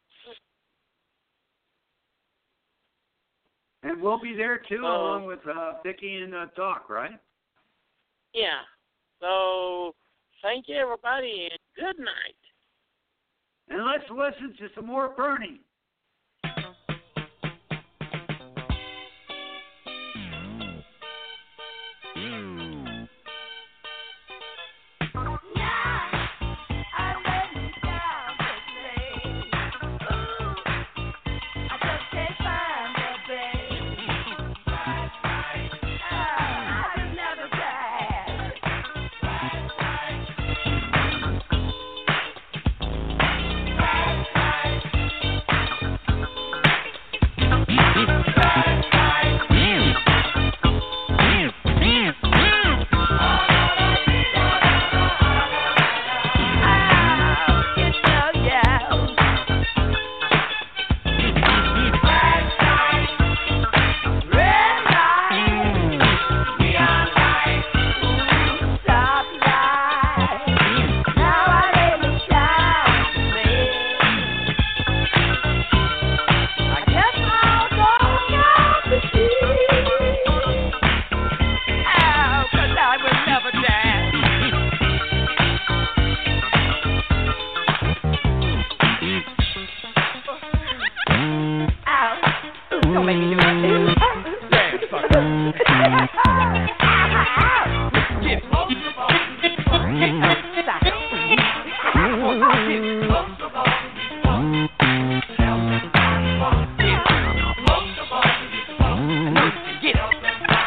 And we'll be there, too, Uh, along with uh, Vicky and uh, Doc, right? Yeah. So, thank you, everybody, and good night. And let's listen to some more Bernie.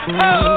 Oh!